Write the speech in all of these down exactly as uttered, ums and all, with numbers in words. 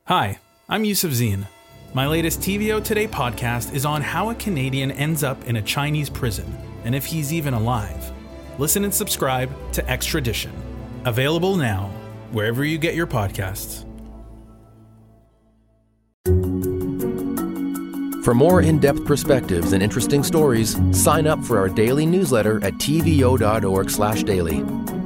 Hi, I'm Yusuf Zine. My latest T V O Today podcast is on how a Canadian ends up in a Chinese prison and if he's even alive. Listen and subscribe to Extradition. Available now, wherever you get your podcasts. For more in-depth perspectives and interesting stories, sign up for our daily newsletter at t v o dot org slash daily.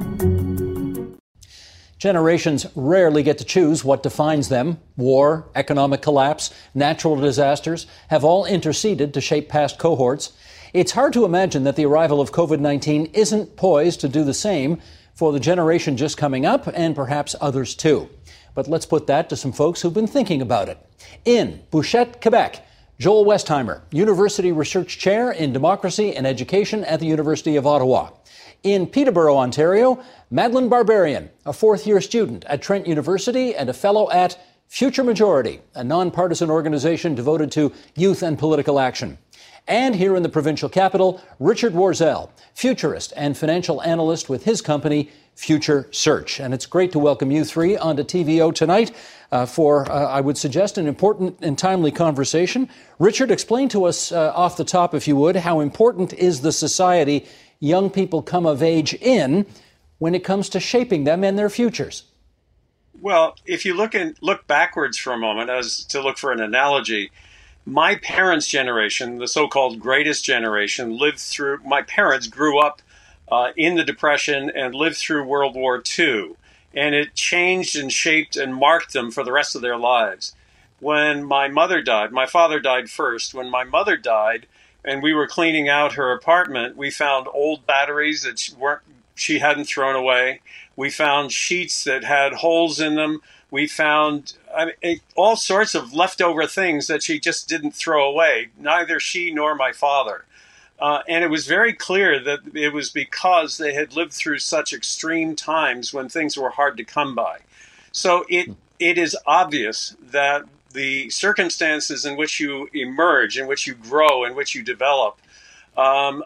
Generations rarely get to choose what defines them. War, economic collapse, natural disasters have all interceded to shape past cohorts. It's hard to imagine that the arrival of covid nineteen isn't poised to do the same for the generation just coming up and perhaps others too. But let's put that to some folks who've been thinking about it. In Bouchette, Quebec, Joel Westheimer, University Research Chair in Democracy and Education at the University of Ottawa. In Peterborough, Ontario, Madeleine Barbarian, a fourth-year student at Trent University and a fellow at Future Majority, a nonpartisan organization devoted to youth and political action. And here in the provincial capital, Richard Warzel, futurist and financial analyst with his company, Future Search. And it's great to welcome you three onto T V O tonight uh, for, uh, I would suggest, an important and timely conversation. Richard, explain to us uh, off the top, if you would, how important is the society young people come of age in when it comes to shaping them and their futures? Well, if you look and look backwards for a moment, as to look for an analogy, my parents' generation, the so-called greatest generation, lived through, my parents grew up uh, in the Depression and lived through World War Two. And it changed and shaped and marked them for the rest of their lives. When my mother died, my father died first. When my mother died and we were cleaning out her apartment, we found old batteries that she weren't, she hadn't thrown away. We found sheets that had holes in them. We found I mean, all sorts of leftover things that she just didn't throw away, neither she nor my father. Uh, and it was very clear that it was because they had lived through such extreme times when things were hard to come by. So it it is obvious that the circumstances in which you emerge, in which you grow, in which you develop, um,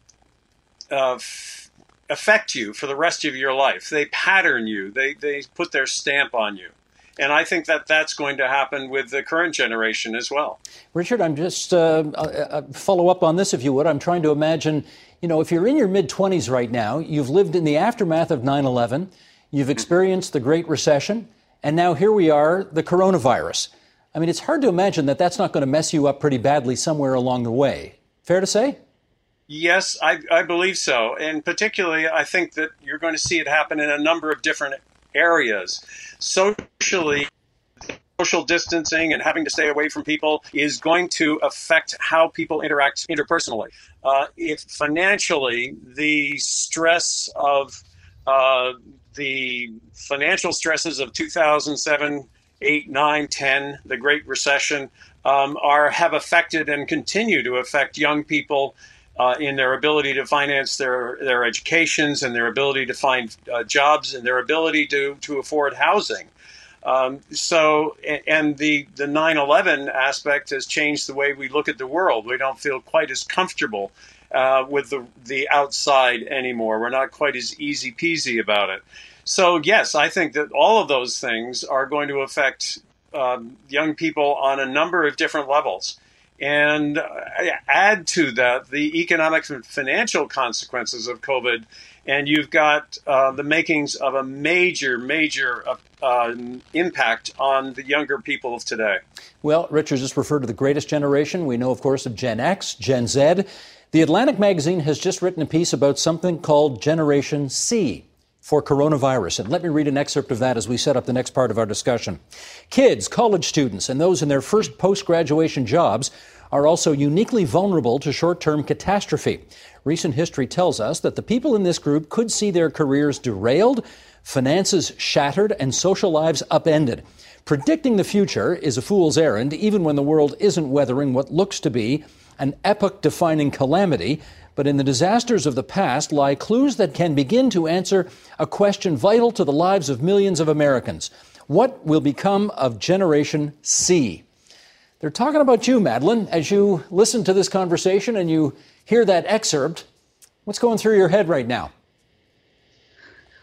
uh, f- affect you for the rest of your life. They pattern you. They they put their stamp on you. And I think that that's going to happen with the current generation as well. Richard, I'm just uh, uh, follow up on this, if you would. I'm trying to imagine, you know, if you're in your mid-twenties right now, you've lived in the aftermath of nine eleven, you've experienced the Great Recession, and now here we are, the coronavirus. I mean, it's hard to imagine that that's not going to mess you up pretty badly somewhere along the way. Fair to say? Yes, I, I believe so. And particularly, I think that you're going to see it happen in a number of different areas. Socially, social distancing and having to stay away from people is going to affect how people interact interpersonally. Uh, if financially, the stress of uh, the financial stresses of two thousand seven, eight, nine, ten, the Great Recession, um, are have affected and continue to affect young people Uh, in their ability to finance their, their educations and their ability to find uh, jobs and their ability to, to afford housing. Um, so, and the, the nine eleven aspect has changed the way we look at the world. We don't feel quite as comfortable uh, with the, the outside anymore. We're not quite as easy peasy about it. So, yes, I think that all of those things are going to affect um, young people on a number of different levels. And add to that the economic and financial consequences of COVID, and you've got uh, the makings of a major, major uh, uh, impact on the younger people of today. Well, Richard just referred to the greatest generation. We know, of course, of Gen X, Gen Z. The Atlantic magazine has just written a piece about something called Generation C for coronavirus. And let me read an excerpt of that as we set up the next part of our discussion. Kids, college students, and those in their first post-graduation jobs are also uniquely vulnerable to short-term catastrophe. Recent history tells us that the people in this group could see their careers derailed, finances shattered, and social lives upended. Predicting the future is a fool's errand, even when the world isn't weathering what looks to be an epoch-defining calamity. But in the disasters of the past lie clues that can begin to answer a question vital to the lives of millions of Americans. What will become of Generation C? They're talking about you, Madeleine. As you listen to this conversation and you hear that excerpt, what's going through your head right now?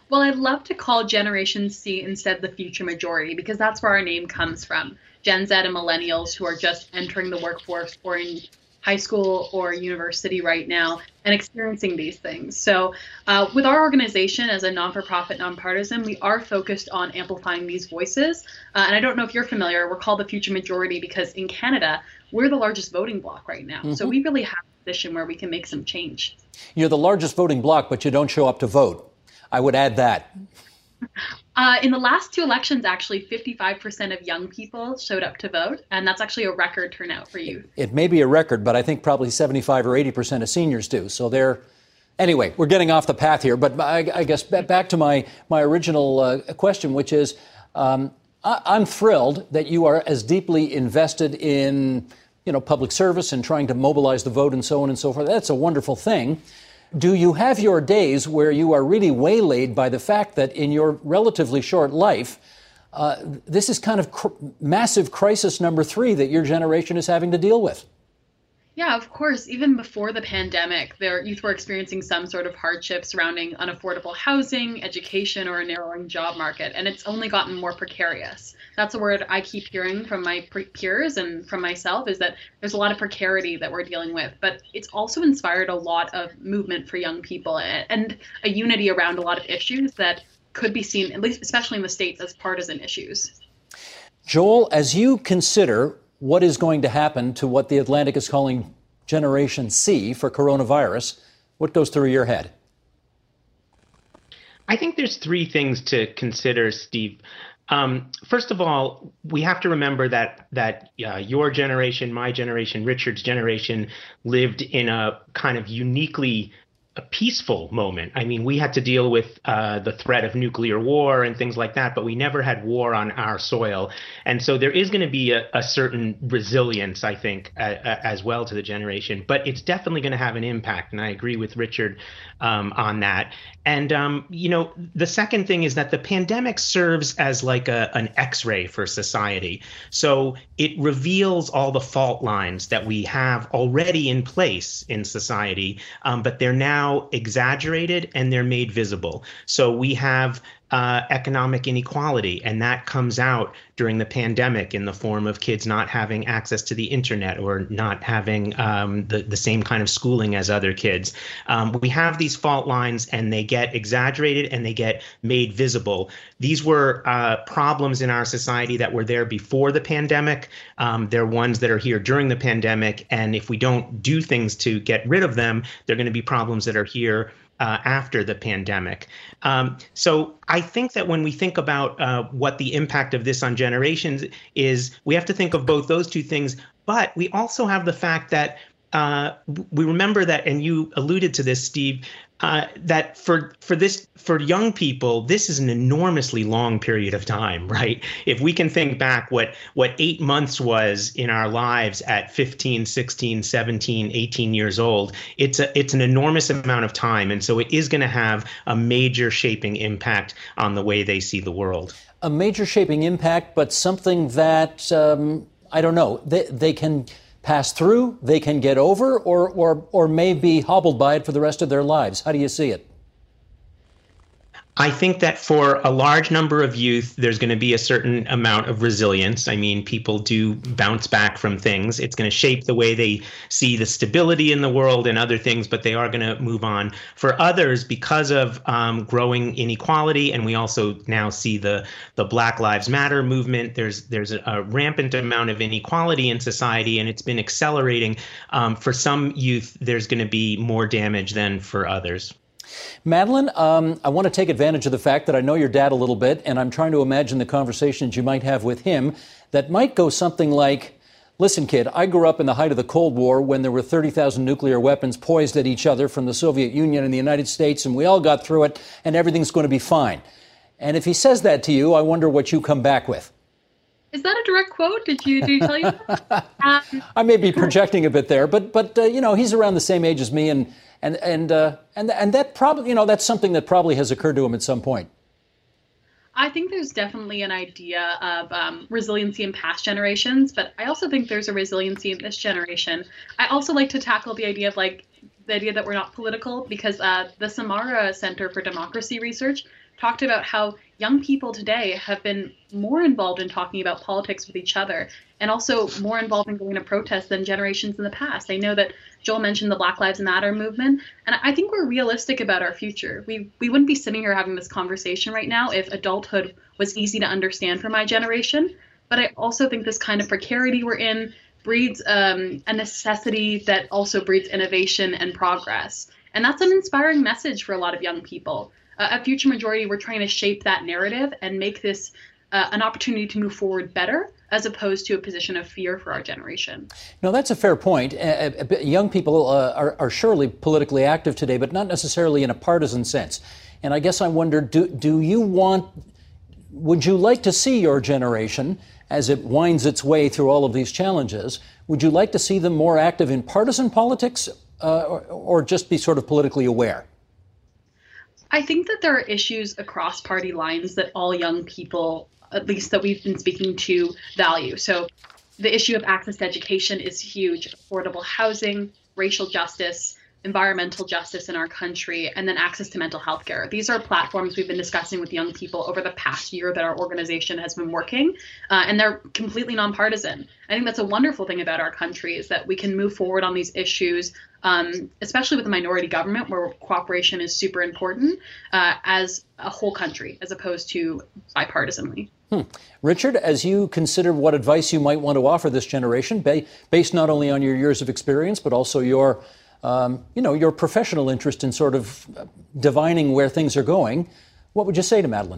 Well, I'd love to call Generation C instead the future majority, because that's where our name comes from. Gen Z and millennials who are just entering the workforce or in high school or university right now and experiencing these things. So uh, with our organization as a non-for-profit, nonpartisan, we are focused on amplifying these voices. Uh, and I don't know if you're familiar, we're called the future majority because in Canada, we're the largest voting bloc right now. Mm-hmm. So we really have a position where we can make some change. You're the largest voting bloc, but you don't show up to vote. I would add that. Uh, in the last two elections, actually, fifty-five percent of young people showed up to vote, and that's actually a record turnout for youth. It may be a record, but I think probably seventy-five or eighty percent of seniors do. So they're, anyway, we're getting off the path here. But I, I guess back to my, my original uh, question, which is, um, I, I'm thrilled that you are as deeply invested in, you know, public service and trying to mobilize the vote and so on and so forth. That's a wonderful thing. Do you have your days where you are really waylaid by the fact that in your relatively short life, uh, this is kind of cr- massive crisis number three that your generation is having to deal with? Yeah, of course. Even before the pandemic, their youth were experiencing some sort of hardship surrounding unaffordable housing, education, or a narrowing job market, and it's only gotten more precarious. That's a word I keep hearing from my peers and from myself, is that there's a lot of precarity that we're dealing with, but it's also inspired a lot of movement for young people and a unity around a lot of issues that could be seen, at least especially in the States, as partisan issues. Joel, as you consider what is going to happen to what the Atlantic is calling Generation C for coronavirus, what goes through your head? I think there's three things to consider, Steve. Um, first of all, we have to remember that that uh, your generation, my generation, Richard's generation lived in a kind of uniquely a peaceful moment. I mean, we had to deal with uh, the threat of nuclear war and things like that, but we never had war on our soil. And so there is going to be a, a certain resilience, I think, uh, uh, as well to the generation. But it's definitely going to have an impact. And I agree with Richard um, on that. And, um, you know, the second thing is that the pandemic serves as like a, an X-ray for society. So it reveals all the fault lines that we have already in place in society, um, but they're now exaggerated and they're made visible. So we have uh, economic inequality, and that comes out during the pandemic in the form of kids not having access to the internet or not having um, the, the same kind of schooling as other kids. Um, we have these fault lines and they get exaggerated and they get made visible. These were uh, problems in our society that were there before the pandemic. Um, they're ones that are here during the pandemic. And if we don't do things to get rid of them, they're going to be problems that are here Uh, after the pandemic. Um, so I think that when we think about uh, what the impact of this on generations is, we have to think of both those two things. But we also have the fact that uh, we remember that, and you alluded to this, Steve, uh, that for for this for young people, this is an enormously long period of time, right? If we can think back what what eight months was in our lives at fifteen, sixteen, seventeen, eighteen years old, it's a it's an enormous amount of time. And so it is going to have a major shaping impact on the way they see the world. A major shaping impact, but something that, um, I don't know, they, they can pass through, they can get over, or, or, or may be hobbled by it for the rest of their lives. How do you see it? I think that for a large number of youth, there's going to be a certain amount of resilience. I mean, people do bounce back from things. It's going to shape the way they see the stability in the world and other things, but they are going to move on. For others, because of um, growing inequality, and we also now see the the Black Lives Matter movement, there's there's a, a rampant amount of inequality in society, and it's been accelerating. Um, for some youth, there's going to be more damage than for others. Madeleine, um, I want to take advantage of the fact that I know your dad a little bit, and I'm trying to imagine the conversations you might have with him that might go something like, listen, kid, I grew up in the height of the Cold War when there were thirty thousand nuclear weapons poised at each other from the Soviet Union and the United States, and we all got through it, and everything's going to be fine. And if he says that to you, I wonder what you come back with. Is that a direct quote? Did you, did he tell you that? um, I may be projecting a bit there, but, but uh, you know, he's around the same age as me, and And and uh, and and that probably, you know, that's something that probably has occurred to him at some point. I think there's definitely an idea of um, resiliency in past generations, but I also think there's a resiliency in this generation. I also like to tackle the idea of like the idea that we're not political, because uh, the Samara Center for Democracy Research talked about how young people today have been more involved in talking about politics with each other and also more involved in going to protests than generations in the past. I know that Joel mentioned the Black Lives Matter movement, and I think we're realistic about our future. We we wouldn't be sitting here having this conversation right now if adulthood was easy to understand for my generation. But I also think this kind of precarity we're in breeds um, a necessity that also breeds innovation and progress. And that's an inspiring message for a lot of young people. Uh, at Future Majority, we're trying to shape that narrative and make this uh, an opportunity to move forward better, as opposed to a position of fear for our generation. No, that's a fair point. Uh, uh, young people uh, are, are surely politically active today, but not necessarily in a partisan sense. And I guess I wonder, do, do you want, would you like to see your generation, as it winds its way through all of these challenges, would you like to see them more active in partisan politics uh, or, or just be sort of politically aware? I think that there are issues across party lines that all young people, at least that we've been speaking to, value. So the issue of access to education is huge. Affordable housing, racial justice, environmental justice in our country, and then access to mental health care. These are platforms we've been discussing with young people over the past year that our organization has been working, uh, and they're completely nonpartisan. I think that's a wonderful thing about our country, is that we can move forward on these issues, um, especially with a minority government where cooperation is super important, uh, as a whole country, as opposed to bipartisanly. Hmm. Richard, as you consider what advice you might want to offer this generation, ba- based not only on your years of experience, but also your Um, you know, your professional interest in sort of divining where things are going, what would you say to Madeleine?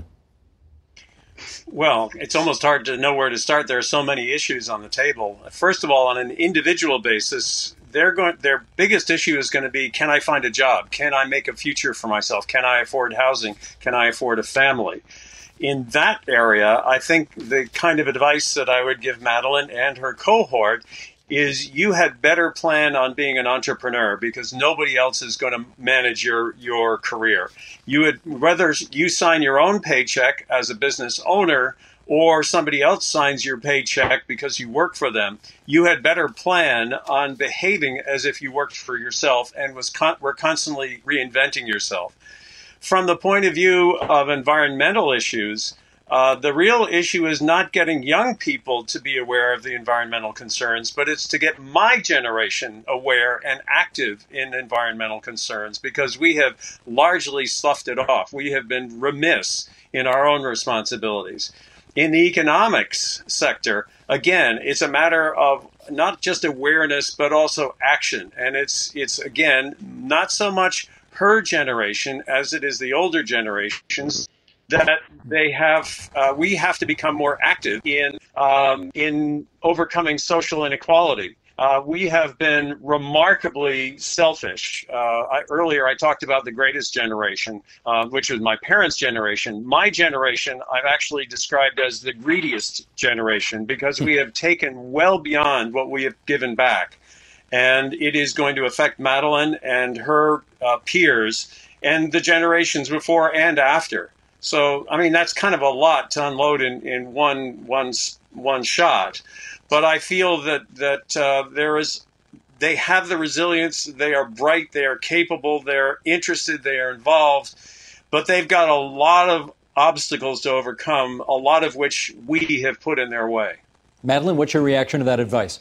Well, it's almost hard to know where to start. There are so many issues on the table. First of all, on an individual basis, they're going, their biggest issue is going to be, can I find a job? Can I make a future for myself? Can I afford housing? Can I afford a family? In that area, I think the kind of advice that I would give Madeleine and her cohort is you had better plan on being an entrepreneur, because nobody else is going to manage your, your career. You would, whether you sign your own paycheck as a business owner or somebody else signs your paycheck because you work for them, you had better plan on behaving as if you worked for yourself and was con- were constantly reinventing yourself. From the point of view of environmental issues, Uh, the real issue is not getting young people to be aware of the environmental concerns, but it's to get my generation aware and active in environmental concerns, because we have largely sloughed it off. We have been remiss in our own responsibilities. In the economics sector, again, it's a matter of not just awareness, but also action. And it's, it's again, not so much her generation as it is the older generations, that they have, uh, we have to become more active in um, in overcoming social inequality. Uh, we have been remarkably selfish. Uh, I, earlier, I talked about the greatest generation, uh, which was my parents' generation. My generation, I've actually described as the greediest generation, because we have taken well beyond what we have given back. And it is going to affect Madeleine and her uh, peers and the generations before and after. So, I mean, that's kind of a lot to unload in, in one, one, one shot. But I feel that, that uh, there is, they have the resilience, they are bright, they are capable, they're interested, they are involved, but they've got a lot of obstacles to overcome, a lot of which we have put in their way. Madeleine, what's your reaction to that advice?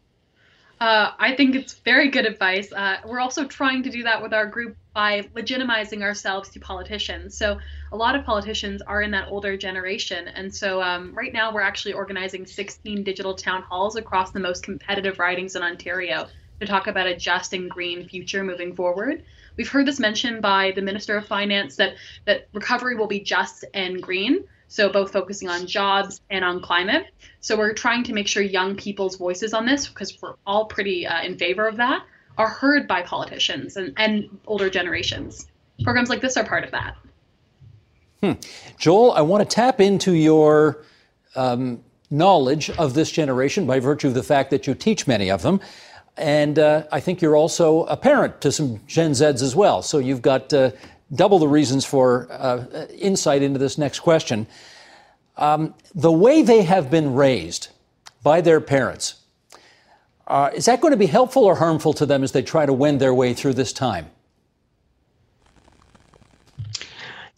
Uh, I think it's very good advice. Uh, we're also trying to do that with our group by legitimizing ourselves to politicians. So a lot of politicians are in that older generation. And so um, right now we're actually organizing sixteen digital town halls across the most competitive ridings in Ontario to talk about a just and green future moving forward. We've heard this mentioned by the Minister of Finance that, that recovery will be just and green. So both focusing on jobs and on climate. So we're trying to make sure young people's voices on this, because we're all pretty uh, in favor of that, are heard by politicians and, and older generations. Programs like this are part of that. Hmm. Joel, I want to tap into your um, knowledge of this generation by virtue of the fact that you teach many of them. And uh, I think you're also a parent to some Gen Zs as well. So you've got uh, double the reasons for uh, insight into this next question. Um, the way they have been raised by their parents, uh, is that going to be helpful or harmful to them as they try to wend their way through this time?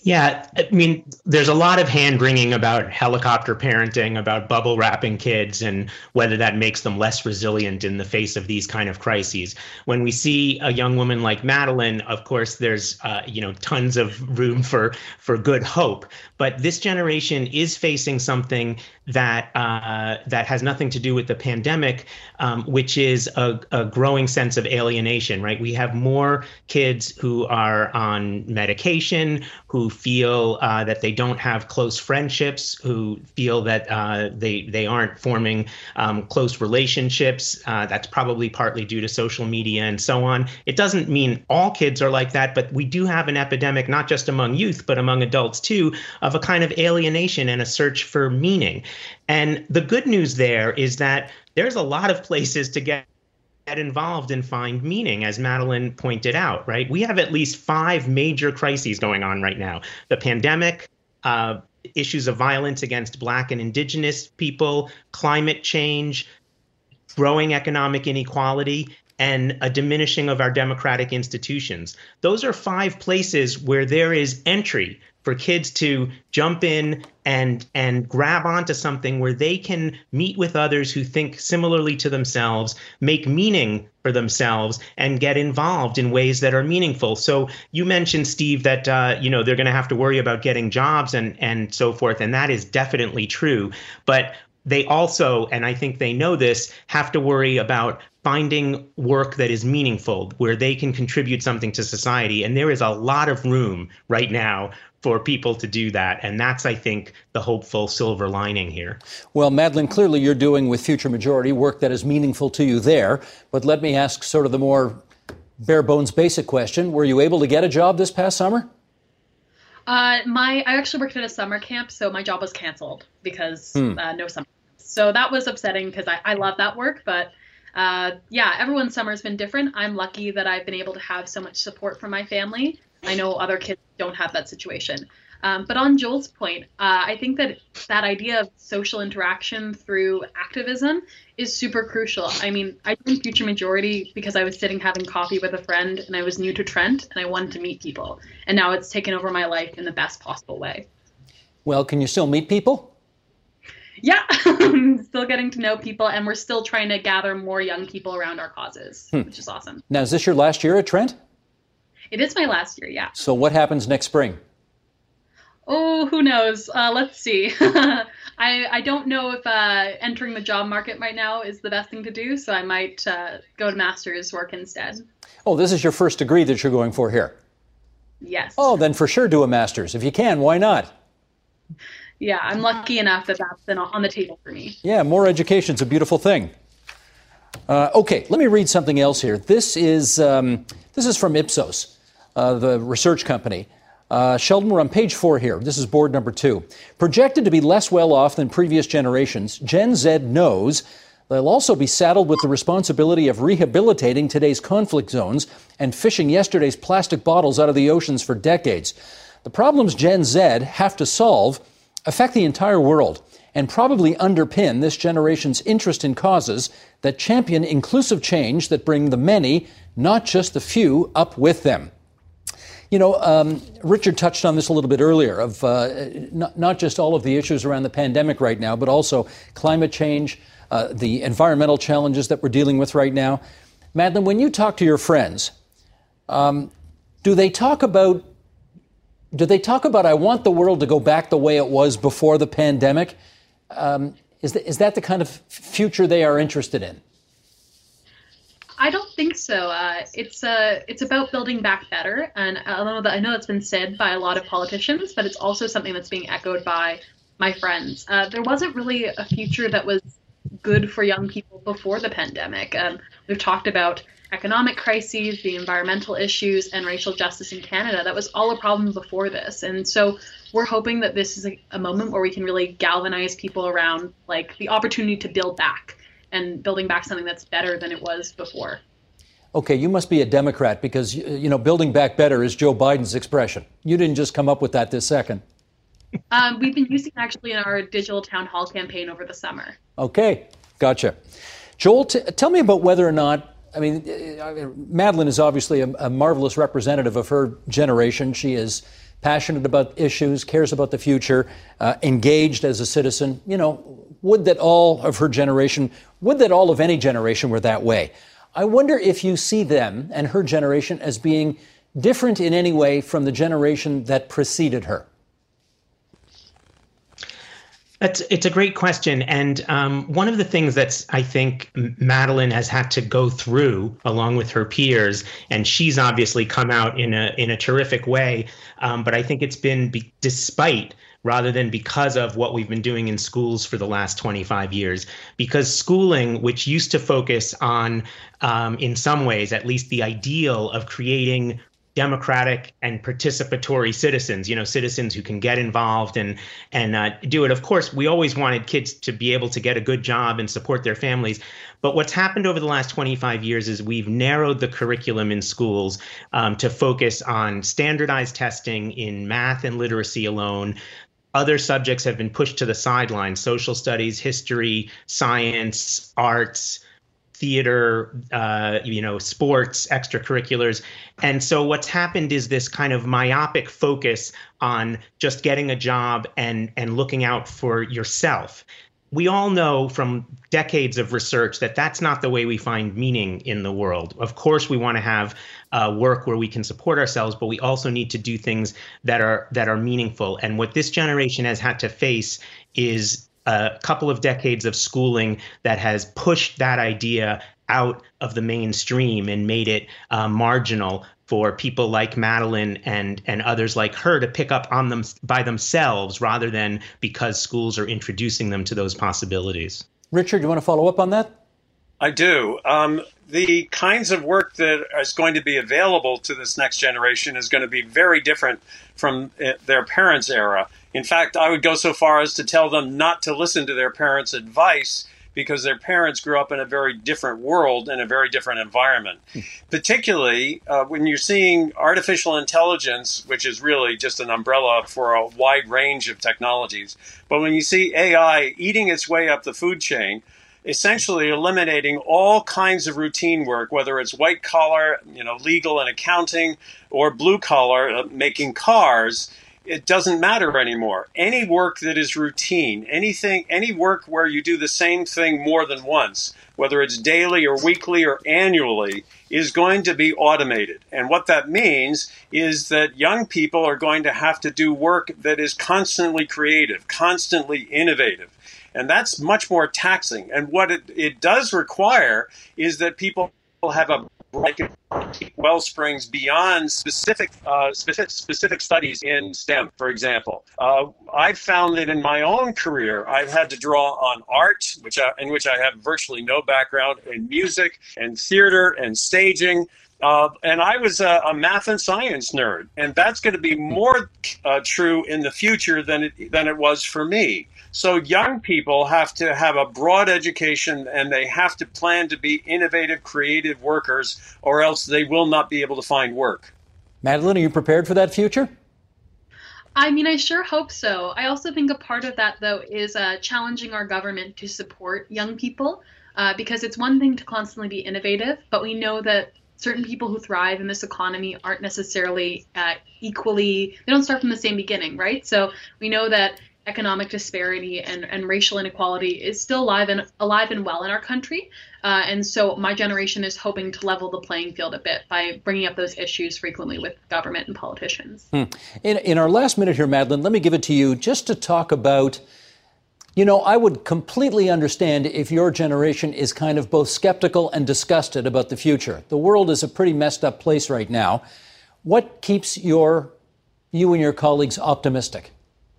Yeah, I mean, there's a lot of hand-wringing about helicopter parenting, about bubble wrapping kids, and whether that makes them less resilient in the face of these kind of crises. When we see a young woman like Madeleine, of course, there's uh, you know tons of room for for good hope. But this generation is facing something that uh, that has nothing to do with the pandemic, um, which is a, a growing sense of alienation. Right? We have more kids who are on medication, who feel uh, that they don't have close friendships, who feel that uh, they they aren't forming um, close relationships. Uh, that's probably partly due to social media and so on. It doesn't mean all kids are like that, but we do have an epidemic, not just among youth, but among adults too, of a kind of alienation and a search for meaning. And the good news there is that there's a lot of places to get get involved and find meaning, as Madeleine pointed out, right? We have at least five major crises going on right now. The pandemic, uh, issues of violence against Black and Indigenous people, climate change, growing economic inequality, and a diminishing of our democratic institutions. Those are five places where there is entry for kids to jump in and and grab onto something where they can meet with others who think similarly to themselves, make meaning for themselves, and get involved in ways that are meaningful. So you mentioned, Steve, that uh, you know they're going to have to worry about getting jobs and and so forth, and that is definitely true. But they also, and I think they know this, have to worry about finding work that is meaningful, where they can contribute something to society. And there is a lot of room right now for people to do that. And that's, I think, the hopeful silver lining here. Well, Madeleine, clearly you're doing with Future Majority work that is meaningful to you there. But let me ask sort of the more bare bones basic question. Were you able to get a job this past summer? Uh, my I actually worked at a summer camp, so my job was canceled because Hmm. uh, no summer. So that was upsetting because I, I love that work. But uh, yeah, everyone's summer has been different. I'm lucky that I've been able to have so much support from my family. I know other kids don't have that situation. Um, but on Joel's point, uh, I think that that idea of social interaction through activism is super crucial. I mean, I joined Future Majority because I was sitting having coffee with a friend and I was new to Trent and I wanted to meet people. And now it's taken over my life in the best possible way. Well, can you still meet people? Yeah, I'm still getting to know people, and we're still trying to gather more young people around our causes, hmm. which is awesome. Now, is this your last year at Trent? It is my last year, yeah. So what happens next spring? Oh, who knows? Uh, let's see. I, I don't know if uh, entering the job market right now is the best thing to do, so I might uh, go to master's work instead. Oh, this is your first degree that you're going for here? Yes. Oh, then for sure do a master's. If you can, why not? Yeah, I'm lucky enough that that's been on the table for me. Yeah, more education's a beautiful thing. Uh, okay, let me read something else here. This is um, this is from Ipsos, uh, the research company. Uh, Sheldon, we're on page four here. This is board number two. Projected to be less well off than previous generations, Gen Z knows they'll also be saddled with the responsibility of rehabilitating today's conflict zones and fishing yesterday's plastic bottles out of the oceans for decades. The problems Gen Z have to solve affect the entire world and probably underpin this generation's interest in causes that champion inclusive change that bring the many, not just the few, up with them. You know, um, Richard touched on this a little bit earlier, of uh, not, not just all of the issues around the pandemic right now, but also climate change, uh, the environmental challenges that we're dealing with right now. Madeleine, when you talk to your friends, um, do they talk about Do they talk about, I want the world to go back the way it was before the pandemic? Um, is, the, is that the kind of future they are interested in? I don't think so. Uh, it's uh, it's about building back better. And I know that I know that's been said by a lot of politicians, but it's also something that's being echoed by my friends. Uh, there wasn't really a future that was good for young people before the pandemic. Um, we've talked about economic crises, the environmental issues, and racial justice in Canada. That was all a problem before this. And so we're hoping that this is a, a moment where we can really galvanize people around like the opportunity to build back and building back something that's better than it was before. Okay, you must be a Democrat because, you know, building back better is Joe Biden's expression. You didn't just come up with that this second. Um, we've been using it actually in our digital town hall campaign over the summer. Okay, gotcha. Joel, t- tell me about whether or not, I mean, Madeleine is obviously a, a marvelous representative of her generation. She has passionate about issues, cares about the future, uh, engaged as a citizen. You know, would that all of her generation, would that all of any generation were that way. I wonder if you see them and her generation as being different in any way from the generation that preceded her. That's, it's a great question. And um, one of the things that's, I think, Madeleine has had to go through along with her peers, and she's obviously come out in a in a terrific way. Um, but I think it's been be- despite rather than because of what we've been doing in schools for the last twenty-five years. Because schooling, which used to focus on, um, in some ways, at least the ideal of creating democratic and participatory citizens, you know, citizens who can get involved and and uh, do it. Of course, we always wanted kids to be able to get a good job and support their families. But what's happened over the last twenty-five years is we've narrowed the curriculum in schools um, to focus on standardized testing in math and literacy alone. Other subjects have been pushed to the sidelines: social studies, history, science, arts, theater, uh, you know, sports, extracurriculars. And so what's happened is this kind of myopic focus on just getting a job and, and looking out for yourself. We all know from decades of research that that's not the way we find meaning in the world. Of course, we want to have uh, work where we can support ourselves, but we also need to do things that are that are meaningful. And what this generation has had to face is a couple of decades of schooling that has pushed that idea out of the mainstream and made it uh, marginal for people like Madeleine and and others like her to pick up on them by themselves rather than because schools are introducing them to those possibilities. Richard, you want to follow up on that? I do. Um, the kinds of work that is going to be available to this next generation is going to be very different from uh, their parents' era. In fact, I would go so far as to tell them not to listen to their parents' advice because their parents grew up in a very different world and a very different environment. Particularly uh, when you're seeing artificial intelligence, which is really just an umbrella for a wide range of technologies. But when you see A I eating its way up the food chain, essentially eliminating all kinds of routine work, whether it's white collar, you know, legal and accounting, or blue collar, uh, making cars, it doesn't matter anymore. Any work that is routine, anything, any work where you do the same thing more than once, whether it's daily or weekly or annually, is going to be automated. And what that means is that young people are going to have to do work that is constantly creative, constantly innovative. And that's much more taxing. And what it, it does require is that people have a bright well springs beyond specific, uh, specific specific studies in STEM, for example. Uh, I've found that in my own career, I've had to draw on art, which I, in which I have virtually no background, in music and theater and staging. Uh, and I was a, a math and science nerd, and that's going to be more uh, true in the future than it, than it was for me. So young people have to have a broad education, and they have to plan to be innovative, creative workers, or else they will not be able to find work. Madeleine, are you prepared for that future? I mean, I sure hope so. I also think a part of that, though, is uh, challenging our government to support young people, uh, because it's one thing to constantly be innovative, but we know that certain people who thrive in this economy aren't necessarily uh, equally, they don't start from the same beginning, right? So we know that economic disparity and, and racial inequality is still alive and alive and well in our country. Uh, and so my generation is hoping to level the playing field a bit by bringing up those issues frequently with government and politicians. Hmm. In, in our last minute here, Madeleine, let me give it to you just to talk about, you know, I would completely understand if your generation is kind of both skeptical and disgusted about the future. The world is a pretty messed up place right now. What keeps your, you and your colleagues optimistic?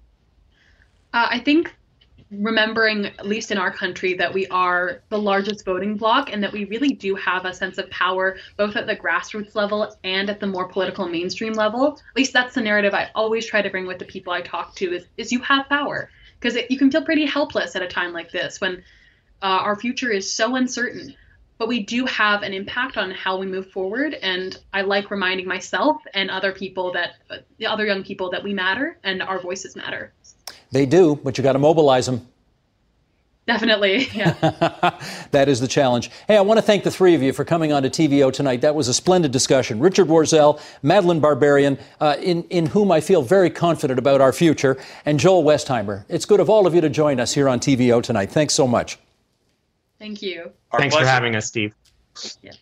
Uh, I think remembering, at least in our country, that we are the largest voting bloc and that we really do have a sense of power, both at the grassroots level and at the more political mainstream level. At least that's the narrative I always try to bring with the people I talk to is, is you have power. Because you can feel pretty helpless at a time like this when uh, our future is so uncertain. But we do have an impact on how we move forward. And I like reminding myself and other people that, uh, the other young people, that we matter and our voices matter. They do, but you got to mobilize them. Definitely, yeah. That is the challenge. Hey, I want to thank the three of you for coming on to T V O tonight. That was a splendid discussion. Richard Warzel, Madeleine Barbarian, uh, in, in whom I feel very confident about our future, and Joel Westheimer. It's good of all of you to join us here on T V O tonight. Thanks so much. Thank you. Our Thanks pleasure. for having us, Steve. Yeah.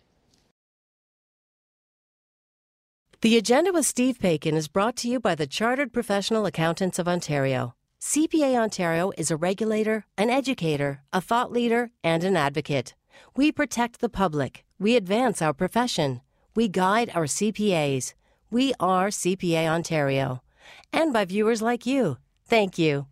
The Agenda with Steve Paikin is brought to you by the Chartered Professional Accountants of Ontario. C P A Ontario is a regulator, an educator, a thought leader, and an advocate. We protect the public. We advance our profession. We guide our C P As. We are C P A Ontario. And by viewers like you. Thank you.